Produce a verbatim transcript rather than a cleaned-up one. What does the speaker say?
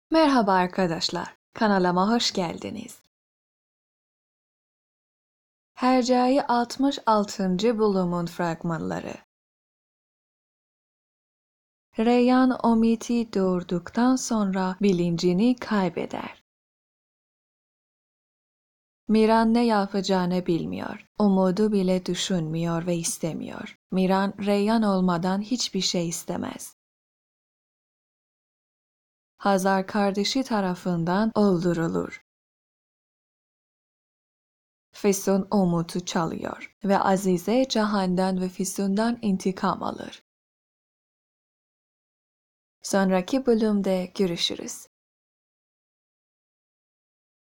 Merhaba arkadaşlar, kanalıma hoş geldiniz. Hercai altmış altıncı bölümün fragmanları. Reyhan Omit'i doğurduktan sonra bilincini kaybeder. Miran ne yapacağını bilmiyor, umudu bile düşünmüyor ve istemiyor. Miran, Reyhan olmadan hiçbir şey istemez. Hazar kardeşi tarafından öldürülür. Füsun Umut'u çalıyor ve Azize Cahan'dan ve Füsun'dan intikam alır. Sonraki bölümde görüşürüz.